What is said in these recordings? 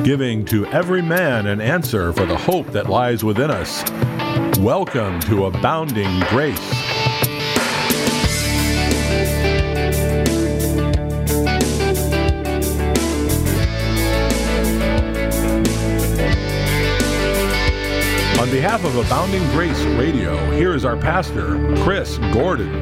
giving to every man an answer for the hope that lies within us. Welcome to Abounding Grace. On behalf of Abounding Grace Radio, here is our pastor, Chris Gordon.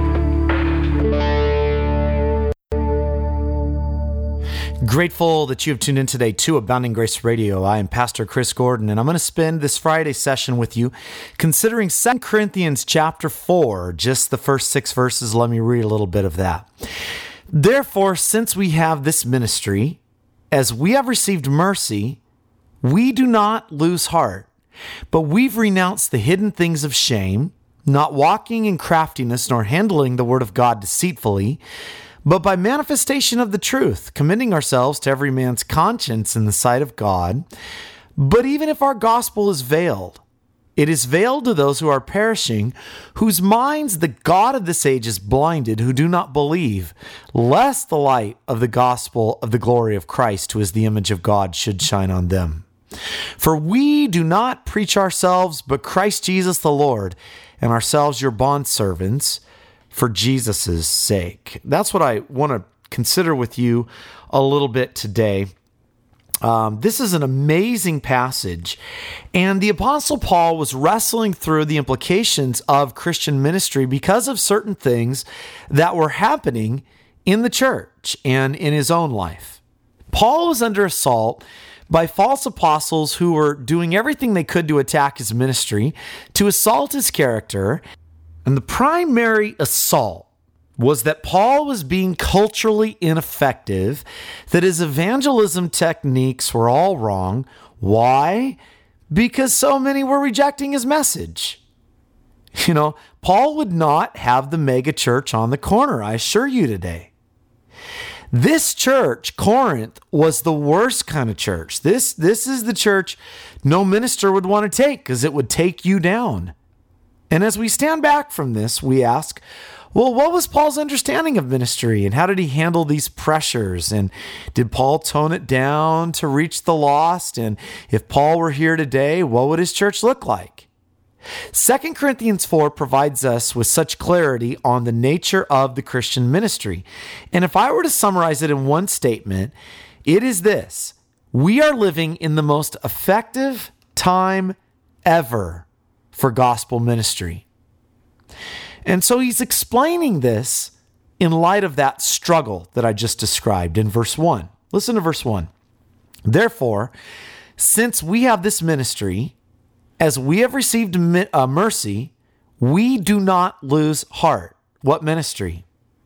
Grateful that you have tuned in today to Abounding Grace Radio. I am Pastor Chris Gordon, and I'm going to spend this Friday session with you considering 2 Corinthians chapter 4, just the first 6 verses. Let me read a little bit of that. Therefore, since we have this ministry, as we have received mercy, we do not lose heart, but we've renounced the hidden things of shame, not walking in craftiness nor handling the word of God deceitfully, but by manifestation of the truth, commending ourselves to every man's conscience in the sight of God. But even if our gospel is veiled, it is veiled to those who are perishing, whose minds the God of this age is blinded, who do not believe, lest the light of the gospel of the glory of Christ, who is the image of God, should shine on them. For we do not preach ourselves, but Christ Jesus the Lord, and ourselves your bondservants, for Jesus' sake. That's what I want to consider with you a little bit today. This is an amazing passage, and the Apostle Paul was wrestling through the implications of Christian ministry because of certain things that were happening in the church and in his own life. Paul was under assault by false apostles who were doing everything they could to attack his ministry, to assault his character. And the primary assault was that Paul was being culturally ineffective, that his evangelism techniques were all wrong. Why? Because so many were rejecting his message. You know, Paul would not have the mega church on the corner, I assure you today. This church, Corinth, was the worst kind of church. This is the church no minister would want to take because it would take you down. And as we stand back from this, we ask, well, what was Paul's understanding of ministry and how did he handle these pressures? And did Paul tone it down to reach the lost? And if Paul were here today, what would his church look like? 2 Corinthians 4 provides us with such clarity on the nature of the Christian ministry. And if I were to summarize it in one statement, it is this: we are living in the most effective time ever for gospel ministry. And so he's explaining this in light of that struggle that I just described in verse 1. Listen to verse 1. Therefore, since we have this ministry, as we have received mercy, we do not lose heart. What ministry?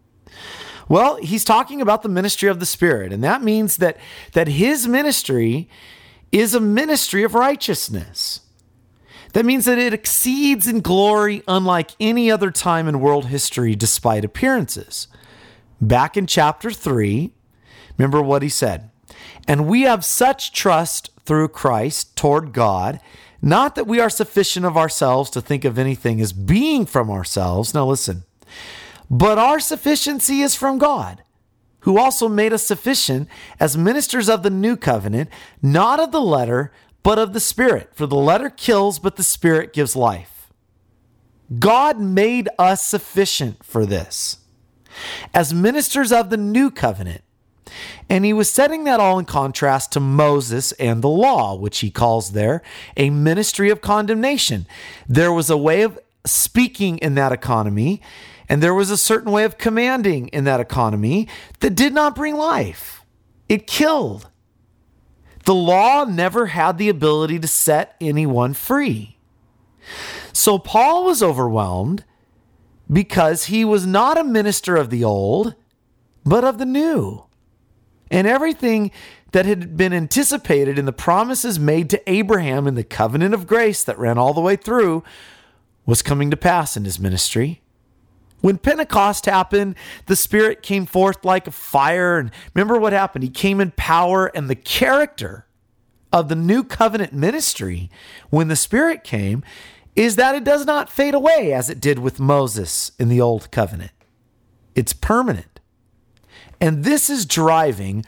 Well, he's talking about the ministry of the Spirit, and that means that his ministry is a ministry of righteousness. That means that it exceeds in glory unlike any other time in world history despite appearances. Back in chapter 3, remember what he said. And we have such trust through Christ toward God, not that we are sufficient of ourselves to think of anything as being from ourselves. Now listen, but our sufficiency is from God, who also made us sufficient as ministers of the new covenant, not of the letter, but of the Spirit. For the letter kills, but the Spirit gives life. God made us sufficient for this as ministers of the new covenant. And he was setting that all in contrast to Moses and the law, which he calls there a ministry of condemnation. There was a way of speaking in that economy, and there was a certain way of commanding in that economy that did not bring life. It killed. The law never had the ability to set anyone free. So Paul was overwhelmed because he was not a minister of the old, but of the new. And everything that had been anticipated in the promises made to Abraham in the covenant of grace that ran all the way through was coming to pass in his ministry. When Pentecost happened, the Spirit came forth like a fire. And remember what happened? He came in power, and the character of the new covenant ministry, when the Spirit came, is that it does not fade away as it did with Moses in the old covenant. It's permanent. And this is driving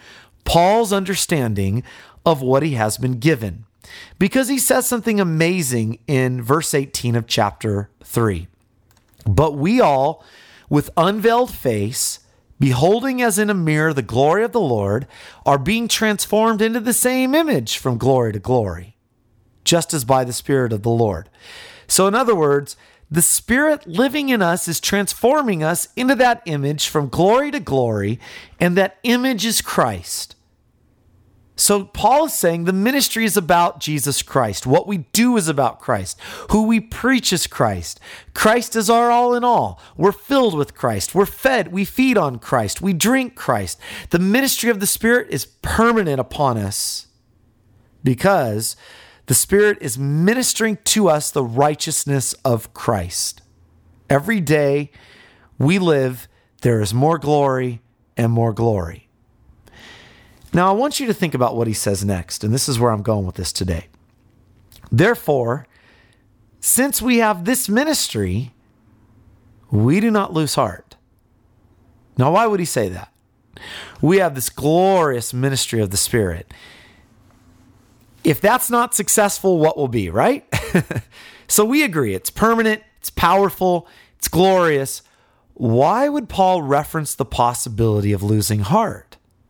Paul's understanding of what he has been given, because he says something amazing in verse 18 of chapter 3. But we all, with unveiled face, beholding as in a mirror the glory of the Lord, are being transformed into the same image from glory to glory, just as by the Spirit of the Lord. So in other words, the Spirit living in us is transforming us into that image from glory to glory, and that image is Christ. So Paul is saying the ministry is about Jesus Christ. What we do is about Christ. Who we preach is Christ. Christ is our all in all. We're filled with Christ. We're fed. We feed on Christ. We drink Christ. The ministry of the Spirit is permanent upon us because the Spirit is ministering to us the righteousness of Christ. Every day we live, there is more glory and more glory. Now, I want you to think about what he says next, and this is where I'm going with this today. Therefore, since we have this ministry, we do not lose heart. Now, why would he say that? We have this glorious ministry of the Spirit. If that's not successful, what will be, right? So we agree. It's permanent, it's powerful, it's glorious. Why would Paul reference the possibility of losing heart?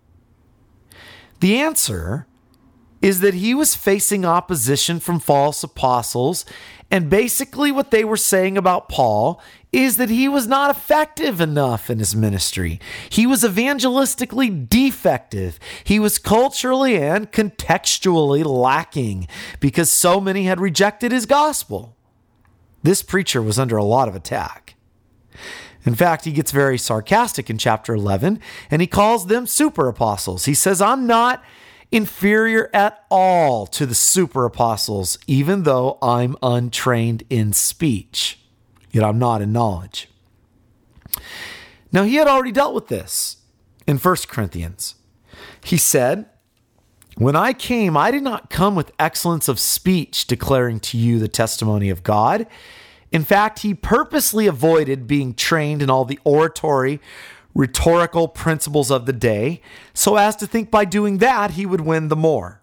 The answer is that he was facing opposition from false apostles, and basically what they were saying about Paul is that he was not effective enough in his ministry. He was evangelistically defective. He was culturally and contextually lacking because so many had rejected his gospel. This preacher was under a lot of attack. In fact, he gets very sarcastic in chapter 11, and he calls them super apostles. He says, I'm not inferior at all to the super apostles, even though I'm untrained in speech, yet I'm not in knowledge. Now, he had already dealt with this in 1 Corinthians. He said, when I came, I did not come with excellence of speech, declaring to you the testimony of God. In fact, he purposely avoided being trained in all the oratory, rhetorical principles of the day, so as to think by doing that he would win the more.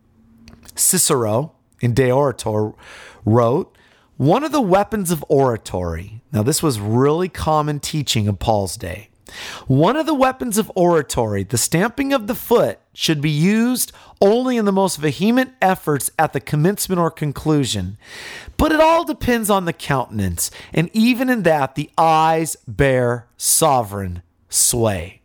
Cicero, in De Orator, wrote, one of the weapons of oratory, now this was really common teaching of Paul's day, one of the weapons of oratory, the stamping of the foot, should be used only in the most vehement efforts at the commencement or conclusion. But it all depends on the countenance, and even in that, the eyes bear sovereign sway.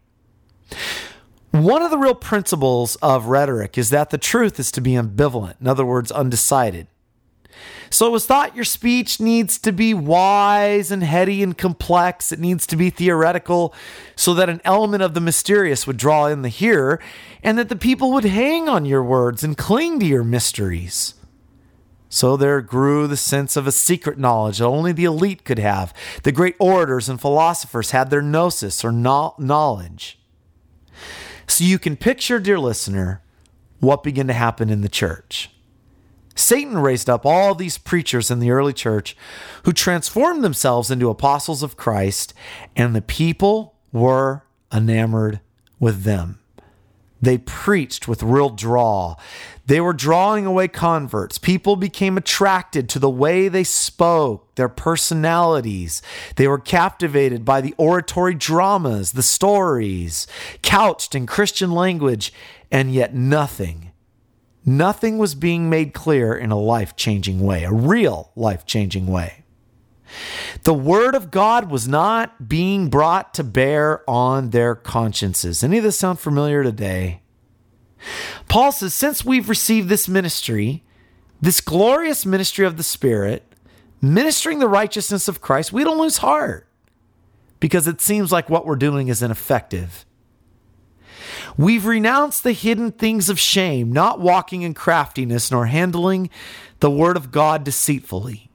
One of the real principles of rhetoric is that the truth is to be ambivalent, in other words, undecided. So it was thought your speech needs to be wise and heady and complex. It needs to be theoretical so that an element of the mysterious would draw in the hearer and that the people would hang on your words and cling to your mysteries. So there grew the sense of a secret knowledge that only the elite could have. The great orators and philosophers had their gnosis or knowledge. So you can picture, dear listener, what began to happen in the church. Satan raised up all these preachers in the early church who transformed themselves into apostles of Christ, and the people were enamored with them. They preached with real draw. They were drawing away converts. People became attracted to the way they spoke, their personalities. They were captivated by the oratory dramas, the stories, couched in Christian language, and yet nothing was being made clear in a life-changing way, a real life-changing way. The word of God was not being brought to bear on their consciences. Any of this sound familiar today? Paul says, since we've received this ministry, this glorious ministry of the Spirit, ministering the righteousness of Christ, we don't lose heart because it seems like what we're doing is ineffective. We've renounced the hidden things of shame, not walking in craftiness nor handling the word of God deceitfully.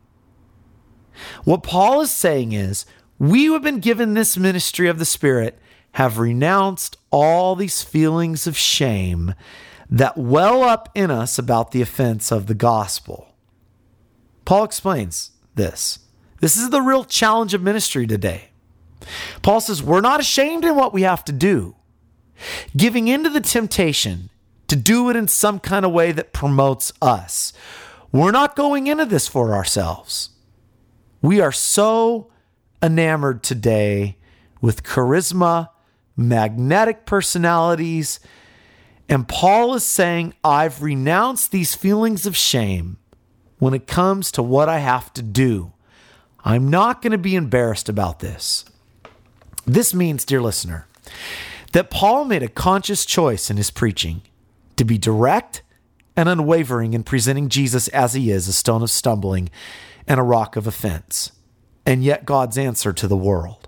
What Paul is saying is, we who have been given this ministry of the Spirit have renounced all these feelings of shame that well up in us about the offense of the gospel. Paul explains this. This is the real challenge of ministry today. Paul says, we're not ashamed in what we have to do. giving into the temptation to do it in some kind of way that promotes us. We're not going into this for ourselves. We are so enamored today with charisma, magnetic personalities, and Paul is saying, I've renounced these feelings of shame when it comes to what I have to do. I'm not going to be embarrassed about this. This means, dear listener, that Paul made a conscious choice in his preaching to be direct and unwavering in presenting Jesus as he is, a stone of stumbling and a rock of offense, and yet God's answer to the world.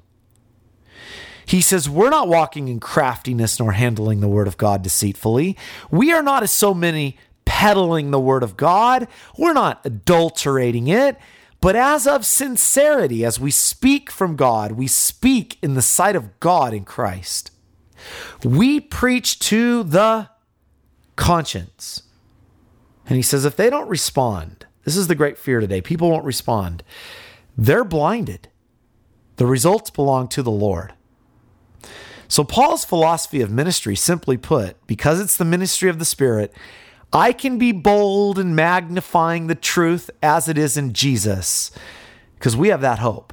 He says, we're not walking in craftiness nor handling the word of God deceitfully. We are not, as so many, peddling the word of God. We're not adulterating it, but as of sincerity, as we speak from God, we speak in the sight of God in Christ. We preach to the conscience. And he says, if they don't respond, this is the great fear today, people won't respond. They're blinded. The results belong to the Lord. So Paul's philosophy of ministry, simply put, because it's the ministry of the Spirit, I can be bold in magnifying the truth as it is in Jesus, because we have that hope.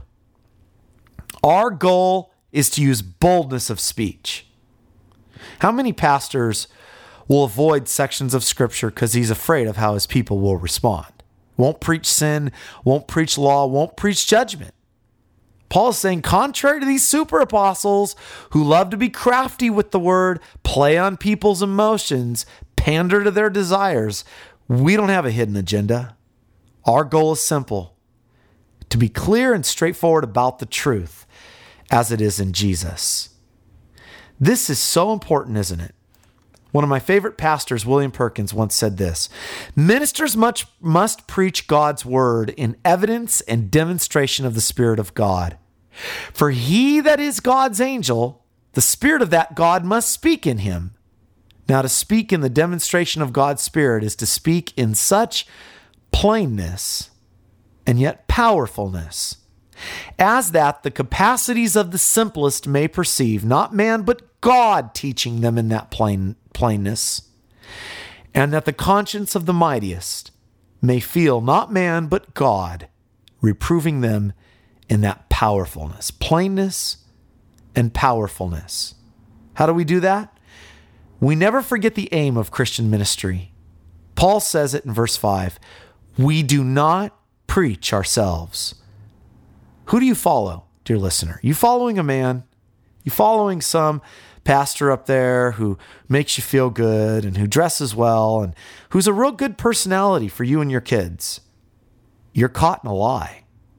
Our goal is to use boldness of speech. How many pastors will avoid sections of Scripture because he's afraid of how his people will respond? Won't preach sin, won't preach law, won't preach judgment. Paul's saying, contrary to these super apostles who love to be crafty with the word, play on people's emotions, pander to their desires, we don't have a hidden agenda. Our goal is simple: to be clear and straightforward about the truth as it is in Jesus. This is so important, isn't it? One of my favorite pastors, William Perkins, once said this: ministers must preach God's word in evidence and demonstration of the Spirit of God. For he that is God's angel, the Spirit of that God must speak in him. Now, to speak in the demonstration of God's Spirit is to speak in such plainness and yet powerfulness, as that the capacities of the simplest may perceive, not man but God teaching them in that plainness, and that the conscience of the mightiest may feel, not man but God, reproving them in that powerfulness, plainness and powerfulness. How do we do that? We never forget the aim of Christian ministry. Paul says it in verse 5, we do not preach ourselves. Who do you follow, dear listener? You following a man? You following some pastor up there who makes you feel good and who dresses well and who's a real good personality for you and your kids? You're caught in a lie.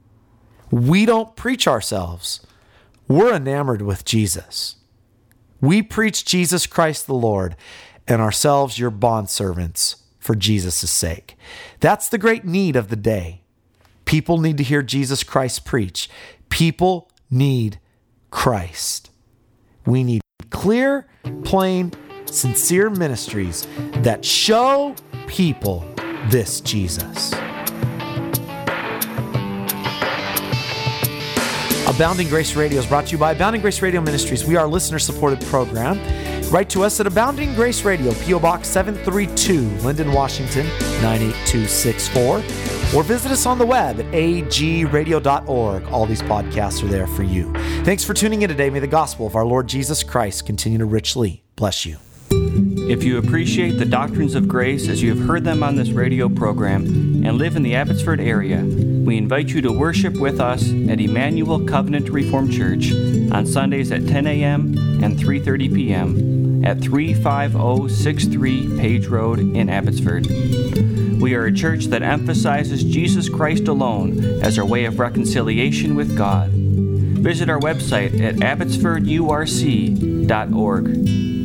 We don't preach ourselves. We're enamored with Jesus. We preach Jesus Christ the Lord, and ourselves your bondservants for Jesus' sake. That's the great need of the day. People need to hear Jesus Christ preach. People need Christ. We need clear, plain, sincere ministries that show people this Jesus. Abounding Grace Radio is brought to you by Abounding Grace Radio Ministries. We are a listener-supported program. Write to us at Abounding Grace Radio, P.O. Box 732, Linden, Washington, 98264. Or visit us on the web at agradio.org. All these podcasts are there for you. Thanks for tuning in today. May the gospel of our Lord Jesus Christ continue to richly bless you. If you appreciate the doctrines of grace as you have heard them on this radio program and live in the Abbotsford area, we invite you to worship with us at Emmanuel Covenant Reformed Church on Sundays at 10 a.m. and 3:30 p.m. at 35063 Page Road in Abbotsford. We are a church that emphasizes Jesus Christ alone as our way of reconciliation with God. Visit our website at abbotsfordurc.org.